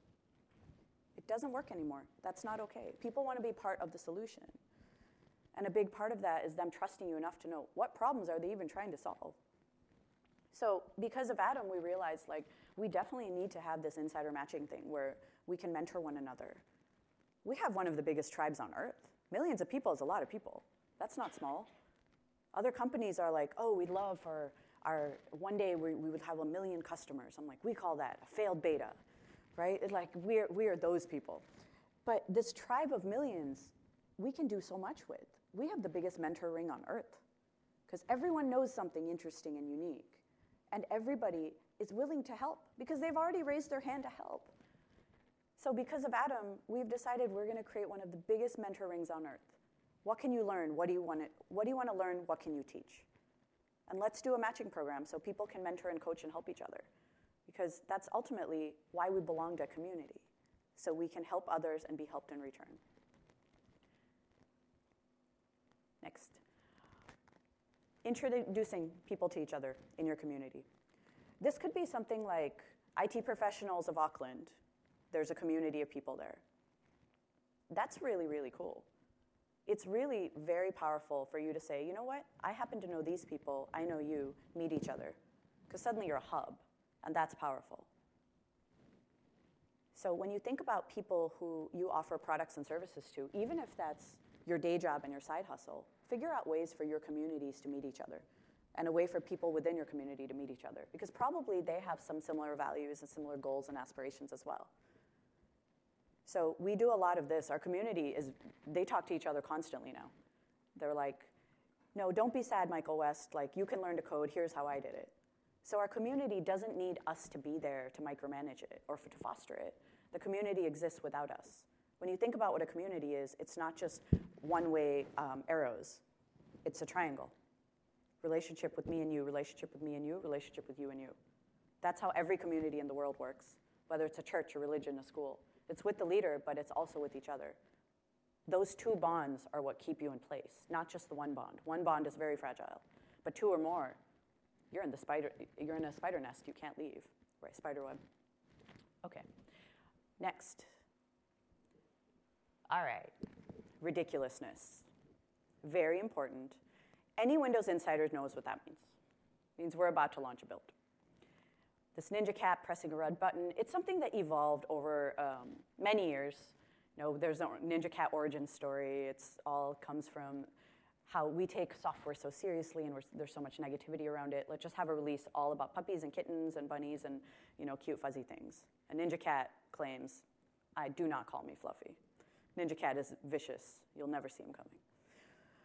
It doesn't work anymore. That's not okay. People want to be part of the solution. And a big part of that is them trusting you enough to know what problems are they even trying to solve. So because of Atom, we realized we definitely need to have this insider matching thing where we can mentor one another. We have one of the biggest tribes on earth. Millions of people is a lot of people. That's not small. Other companies are like, oh, we'd love for one day we would have 1 million customers. I'm like, we call that a failed beta, right? We are those people. But this tribe of millions, we can do so much with. We have the biggest mentor ring on earth because everyone knows something interesting and unique. And everybody is willing to help because they've already raised their hand to help. So because of Atom, we've decided we're going to create one of the biggest mentor rings on earth. What can you learn? What do you want to learn? What can you teach? And let's do a matching program so people can mentor and coach and help each other. Because that's ultimately why we belong to a community. So we can help others and be helped in return. Next. Introducing people to each other in your community. This could be something like IT professionals of Auckland. There's a community of people there. That's really, really cool. It's really very powerful for you to say, you know what? I happen to know these people. I know you. Meet each other. Because suddenly you're a hub, and that's powerful. So when you think about people who you offer products and services to, even if that's your day job and your side hustle, figure out ways for your communities to meet each other and a way for people within your community to meet each other because probably they have some similar values and similar goals and aspirations as well. So we do a lot of this. Our community they talk to each other constantly now. They're like, no, don't be sad, Michael West. You can learn to code. Here's how I did it. So our community doesn't need us to be there to micromanage it or to foster it. The community exists without us. When you think about what a community is, it's not just one-way arrows. It's a triangle. Relationship with me and you, relationship with me and you, relationship with you and you. That's how every community in the world works, whether it's a church, a religion, a school. It's with the leader, but it's also with each other. Those two bonds are what keep you in place, not just the one bond. One bond is very fragile, but two or more, you're in a spider nest, you can't leave, right? Spider web. Okay, next. All right, ridiculousness. Very important. Any Windows Insider knows what that means. It means we're about to launch a build. This Ninja Cat pressing a red button, it's something that evolved over many years. There's a Ninja Cat origin story. It's all comes from how we take software so seriously and there's so much negativity around it. Let's just have a release all about puppies and kittens and bunnies and cute fuzzy things. And Ninja Cat claims, do not call me fluffy. Ninja Cat is vicious. You'll never see him coming.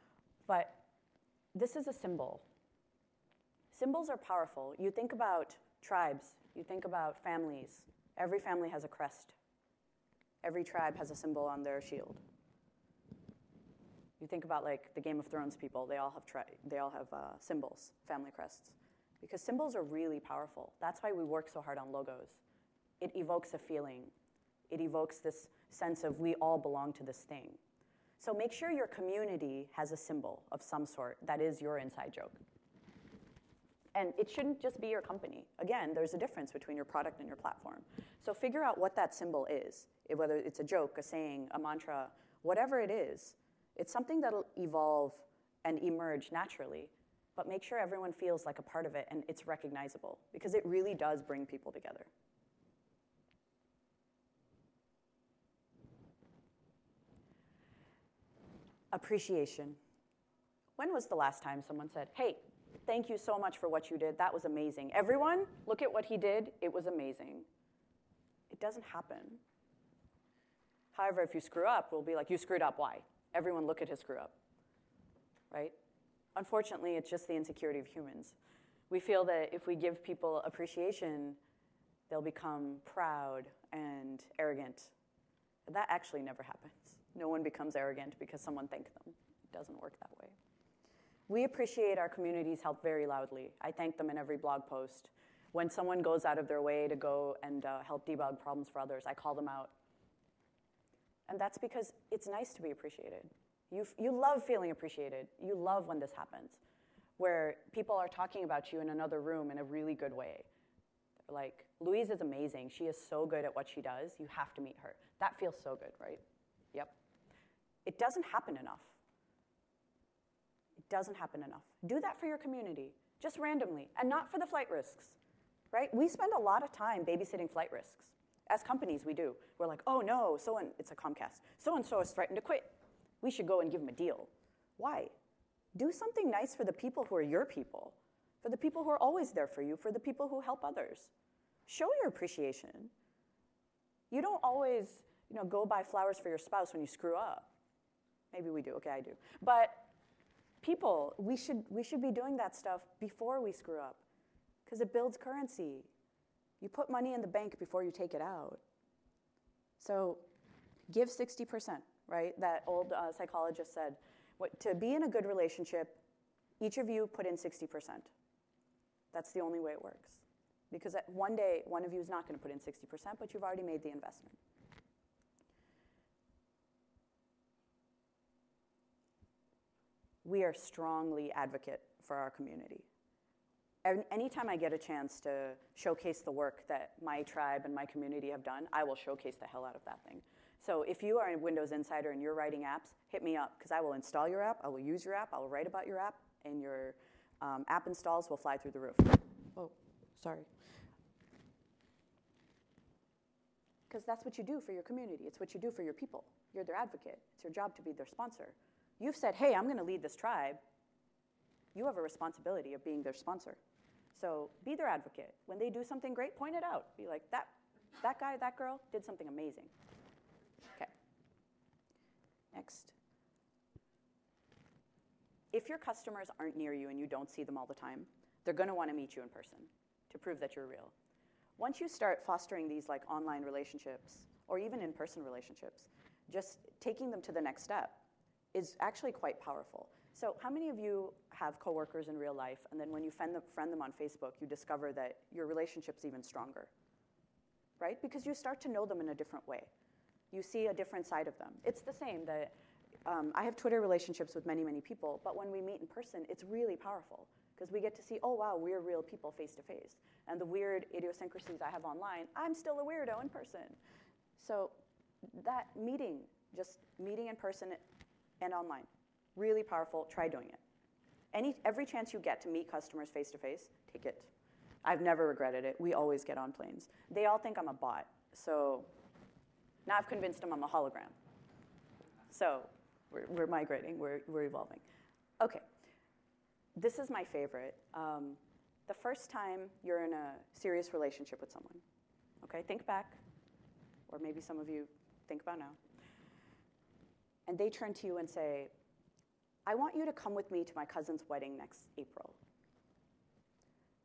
But this is a symbol. Symbols are powerful. You think about Tribes, you think about families. Every family has a crest. Every tribe has a symbol on their shield. You think about like the Game of Thrones people, they all have symbols, family crests. Because symbols are really powerful. That's why we work so hard on logos. It evokes a feeling. It evokes this sense of we all belong to this thing. So make sure your community has a symbol of some sort that is your inside joke. And it shouldn't just be your company. Again, there's a difference between your product and your platform. So figure out what that symbol is, whether it's a joke, a saying, a mantra, whatever it is. It's something that'll evolve and emerge naturally, but make sure everyone feels like a part of it and it's recognizable, because it really does bring people together. Appreciation. When was the last time someone said, hey, thank you so much for what you did. That was amazing. Everyone, look at what he did. It was amazing. It doesn't happen. However, if you screw up, we'll be like, you screwed up, why? Everyone look at his screw up, right? Unfortunately, it's just the insecurity of humans. We feel that if we give people appreciation, they'll become proud and arrogant. But that actually never happens. No one becomes arrogant because someone thanked them. It doesn't work that way. We appreciate our community's help very loudly. I thank them in every blog post. When someone goes out of their way to go and help debug problems for others, I call them out. And that's because it's nice to be appreciated. You love feeling appreciated. You love when this happens, where people are talking about you in another room in a really good way. They're like, Louise is amazing. She is so good at what she does. You have to meet her. That feels so good, right? Yep. It doesn't happen enough. It doesn't happen enough. Do that for your community, just randomly, and not for the flight risks, right? We spend a lot of time babysitting flight risks. As companies, we do. We're like, oh no, it's a Comcast. So-and-so is threatened to quit. We should go and give them a deal. Why? Do something nice for the people who are your people, for the people who are always there for you, for the people who help others. Show your appreciation. You don't always, go buy flowers for your spouse when you screw up. Maybe we do. Okay, I do. But people, we should be doing that stuff before we screw up, because it builds currency. You put money in the bank before you take it out. So give 60%, right? That old psychologist said, to be in a good relationship, each of you put in 60%. That's the only way it works. Because one day, one of you is not going to put in 60%, but you've already made the investment. We are strongly advocate for our community. Anytime I get a chance to showcase the work that my tribe and my community have done, I will showcase the hell out of that thing. So if you are a Windows Insider and you're writing apps, hit me up, because I will install your app, I will use your app, I will write about your app, and your app installs will fly through the roof. Oh, sorry. Because that's what you do for your community. It's what you do for your people. You're their advocate. It's your job to be their sponsor. You've said, hey, I'm going to lead this tribe. You have a responsibility of being their sponsor. So be their advocate. When they do something great, point it out. Be like, that guy, that girl did something amazing. Okay. Next. If your customers aren't near you and you don't see them all the time, they're going to want to meet you in person to prove that you're real. Once you start fostering these like online relationships or even in-person relationships, just taking them to the next step is actually quite powerful. So how many of you have coworkers in real life, and then when you friend them on Facebook, you discover that your relationship's even stronger, right? Because you start to know them in a different way. You see a different side of them. It's the same that I have Twitter relationships with many, many people, but when we meet in person, it's really powerful because we get to see, oh, wow, we're real people face to face. And the weird idiosyncrasies I have online, I'm still a weirdo in person. So that meeting, just meeting in person and online, really powerful. Try doing it. Every chance you get to meet customers face to face, take it. I've never regretted it. We always get on planes. They all think I'm a bot. So now I've convinced them I'm a hologram. So we're migrating. We're evolving. Okay. This is my favorite. The first time you're in a serious relationship with someone. Okay, think back. Or maybe some of you think about now. And they turn to you and say, I want you to come with me to my cousin's wedding next April.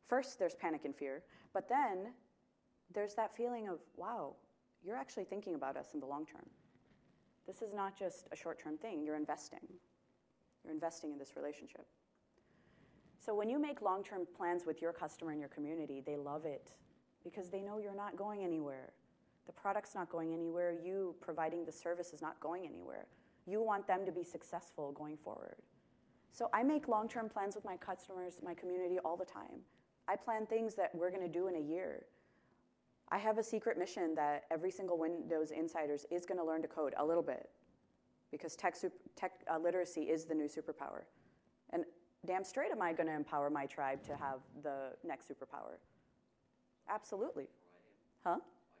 First, there's panic and fear, but then there's that feeling of, wow, you're actually thinking about us in the long term. This is not just a short-term thing, you're investing. You're investing in this relationship. So when you make long-term plans with your customer and your community, they love it because they know you're not going anywhere. The product's not going anywhere. You providing the service is not going anywhere. You want them to be successful going forward. So I make long-term plans with my customers, my community all the time. I plan things that we're going to do in a year. I have a secret mission that every single Windows Insiders is going to learn to code a little bit because tech literacy is the new superpower. And damn straight am I going to empower my tribe to have the next superpower. Absolutely. Huh?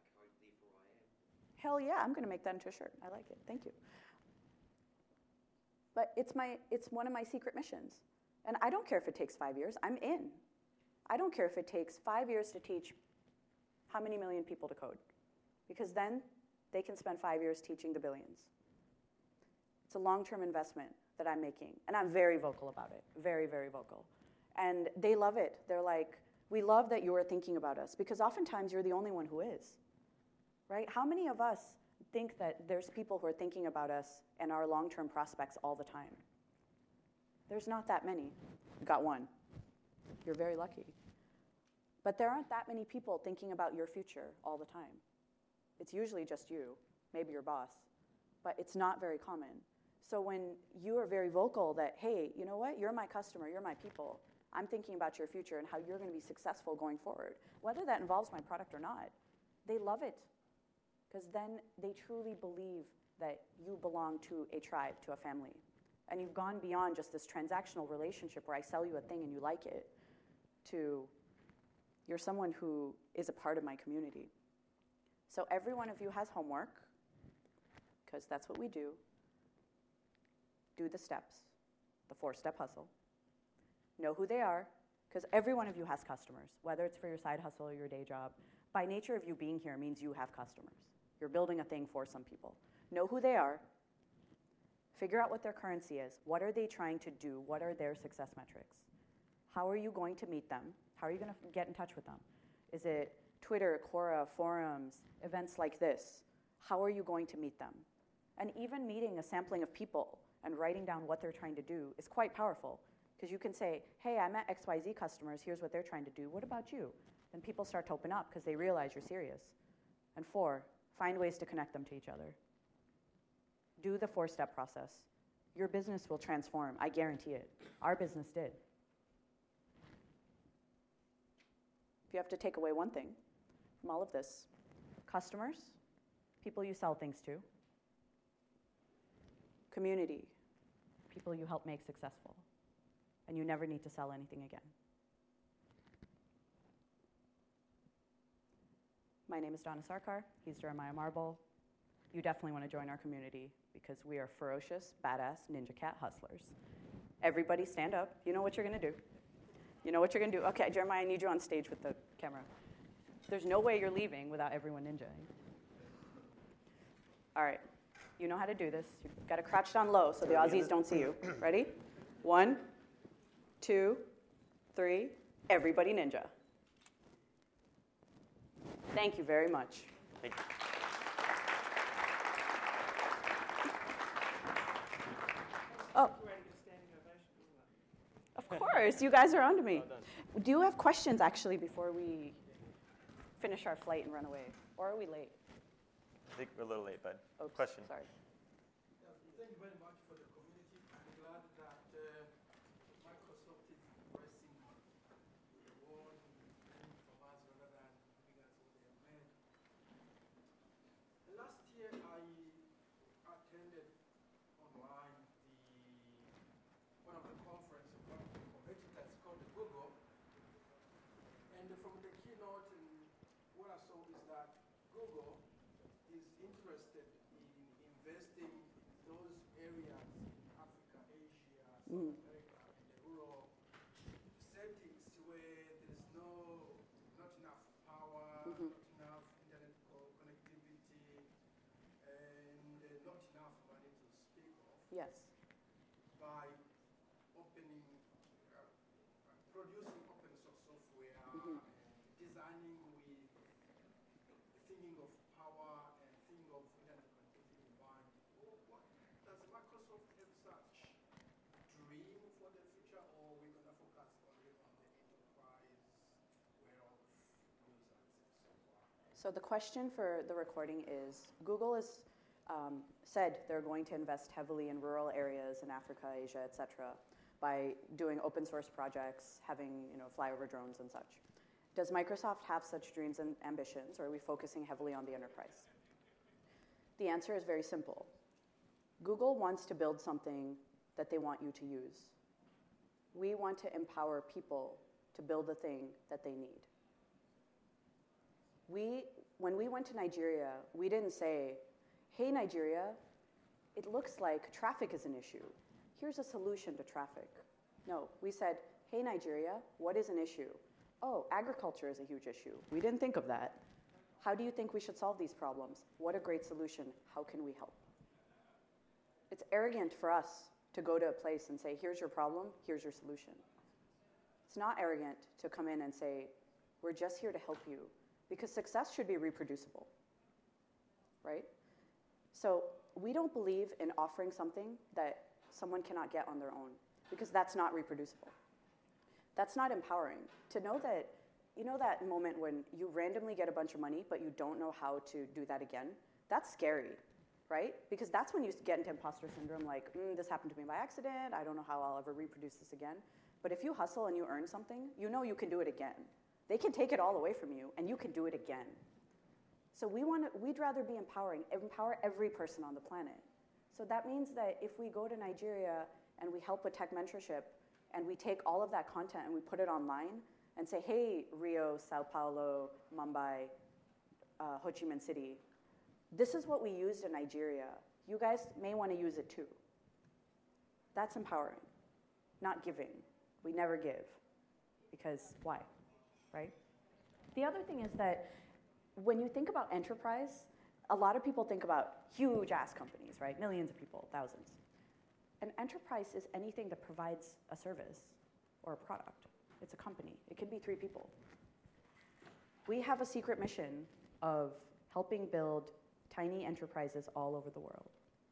Hell yeah, I'm going to make that into a shirt. I like it. Thank you. But it's one of my secret missions. And I don't care if it takes 5 years. I'm in. I don't care if it takes 5 years to teach how many million people to code. Because then they can spend 5 years teaching the billions. It's a long-term investment that I'm making. And I'm very vocal about it. Very, very vocal. And they love it. They're like, we love that you are thinking about us. Because oftentimes you're the only one who is. Right? How many of us think that there's people who are thinking about us and our long-term prospects all the time? There's not that many. You got one. You're very lucky. But there aren't that many people thinking about your future all the time. It's usually just you, maybe your boss, but it's not very common. So when you are very vocal that, hey, you know what? You're my customer, you're my people. I'm thinking about your future and how you're going to be successful going forward, whether that involves my product or not, they love it. Because then they truly believe that you belong to a tribe, to a family. And you've gone beyond just this transactional relationship where I sell you a thing and you like it, to you're someone who is a part of my community. So every one of you has homework, because that's what we do. Do the steps, the 4-step hustle. Know who they are, because every one of you has customers, whether it's for your side hustle or your day job. By nature of you being here means you have customers. You're building a thing for some people. Know who they are. Figure out what their currency is. What are they trying to do? What are their success metrics? How are you going to meet them? How are you going to get in touch with them? Is it Twitter, Quora, forums, events like this? How are you going to meet them? And even meeting a sampling of people and writing down what they're trying to do is quite powerful. Because you can say, hey, I met XYZ customers. Here's what they're trying to do. What about you? Then people start to open up because they realize you're serious. And 4, find ways to connect them to each other. Do the 4-step process. Your business will transform. I guarantee it. Our business did. If you have to take away one thing from all of this, customers, people you sell things to, community, people you help make successful, and you never need to sell anything again. My name is Donna Sarkar. He's Jeremiah Marble. You definitely want to join our community because we are ferocious, badass Ninja Cat hustlers. Everybody stand up. You know what you're going to do. You know what you're going to do. Okay, Jeremiah, I need you on stage with the camera. There's no way you're leaving without everyone ninjaing. All right. You know how to do this. You've got to crouch down low so the Aussies don't see you. Ready? 1, 2, 3. Everybody ninja. Thank you very much. Thank you. Oh. Of course, you guys are onto me. Well Do you have questions, actually, before we finish our flight and run away? Or are we late? I think we're a little late, but Oops, question. Sorry. Thank you very much for the community. I'm glad that Microsoft is embracing the world and from us rather than giving us what they have made. Last year, I attended online one of the conferences, one of the competitors called Google. And from the keynote, and what I saw is that Google is interested in investing in those areas in Africa, Asia, South America, and the rural settings where there's not enough power, not enough internet connectivity, and not enough money to speak of. Yes. By opening, producing open source software So the question for the recording is, Google has said they're going to invest heavily in rural areas in Africa, Asia, et cetera, by doing open source projects, having flyover drones and such. Does Microsoft have such dreams and ambitions, or are we focusing heavily on the enterprise? The answer is very simple. Google wants to build something that they want you to use. We want to empower people to build the thing that they need. When we went to Nigeria, we didn't say, hey, Nigeria, it looks like traffic is an issue. Here's a solution to traffic. No, we said, hey, Nigeria, what is an issue? Oh, agriculture is a huge issue. We didn't think of that. How do you think we should solve these problems? What a great solution. How can we help? It's arrogant for us to go to a place and say, here's your problem, here's your solution. It's not arrogant to come in and say, we're just here to help you, because success should be reproducible, right? So we don't believe in offering something that someone cannot get on their own, because that's not reproducible. That's not empowering. To know that, that moment when you randomly get a bunch of money, but you don't know how to do that again, that's scary, right? Because that's when you get into imposter syndrome, like, this happened to me by accident, I don't know how I'll ever reproduce this again. But if you hustle and you earn something, you can do it again. They can take it all away from you, and you can do it again. So we'd rather be empower every person on the planet. So that means that if we go to Nigeria and we help with tech mentorship, and we take all of that content and we put it online and say, hey, Rio, Sao Paulo, Mumbai, Ho Chi Minh City, this is what we used in Nigeria. You guys may want to use it too. That's empowering, not giving. We never give, because why, right? The other thing is that when you think about enterprise, a lot of people think about huge ass companies, right? Millions of people, thousands. An enterprise is anything that provides a service or a product. It's a company. It can be 3 people. We have a secret mission of helping build tiny enterprises all over the world,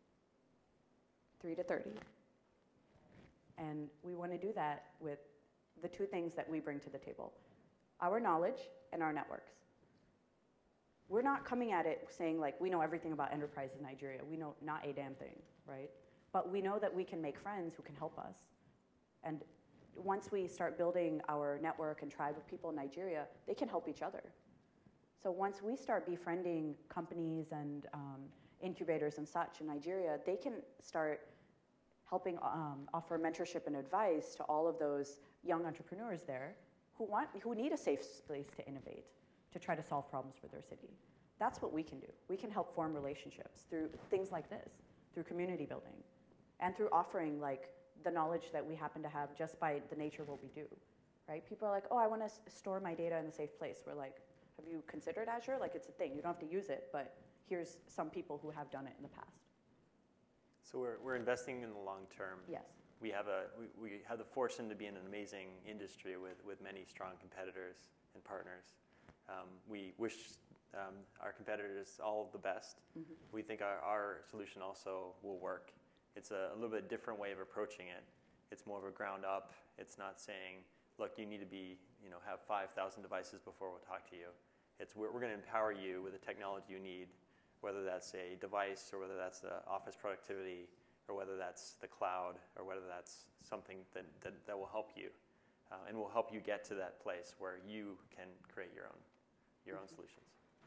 3 to 30. And we want to do that with the 2 things that we bring to the table: our knowledge and our networks. We're not coming at it saying, like, we know everything about enterprise in Nigeria. We know not a damn thing, right? But we know that we can make friends who can help us. And once we start building our network and tribe of people in Nigeria, they can help each other. So once we start befriending companies and incubators and such in Nigeria, they can start helping offer mentorship and advice to all of those young entrepreneurs there who need a safe place to innovate, to try to solve problems for their city. That's what we can do. We can help form relationships through things like this, through community building, and through offering the knowledge that we happen to have just by the nature of what we do, right? People are like, oh, I want to store my data in a safe place. We're like, have you considered Azure? It's a thing. You don't have to use it, but here's some people who have done it in the past. So we're investing in the long term. Yes. We have the fortune to be in an amazing industry with many strong competitors and partners. We wish our competitors all the best. Mm-hmm. We think our solution also will work. It's a little bit different way of approaching it. It's more of a ground up. It's not saying, look, you need to have 5,000 devices before we'll talk to you. It's we're going to empower you with the technology you need, whether that's a device or whether that's the office productivity or whether that's the cloud or whether that's something that will help you and will help you get to that place where you can create your own solutions.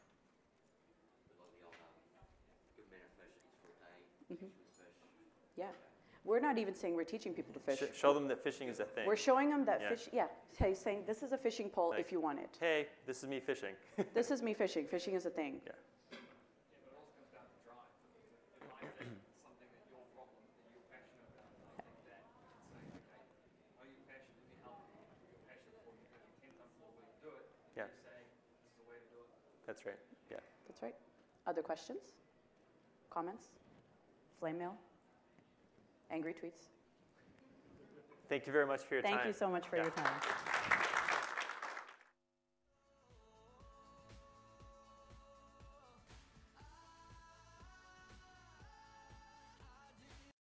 Mm-hmm. Yeah. We're not even saying we're teaching people to fish. Show them that fishing is a thing. We're showing them that fish, Hey, saying this is a fishing pole if you want it. Hey, this is me fishing. This is me fishing. Fishing is a thing. Yeah. Yeah, but it also comes down to drive. If I think something that your problem that you're passionate about, and I think that, and saying, okay, are you passionate? Let me help you. You're passionate for it. You've got the intent for the way to do it. Yeah. You're saying this is the way to do it. That's right. Yeah. That's right. Other questions? Comments? Flame mail? Angry tweets? Thank you very much for your time. Thank you so much for your time.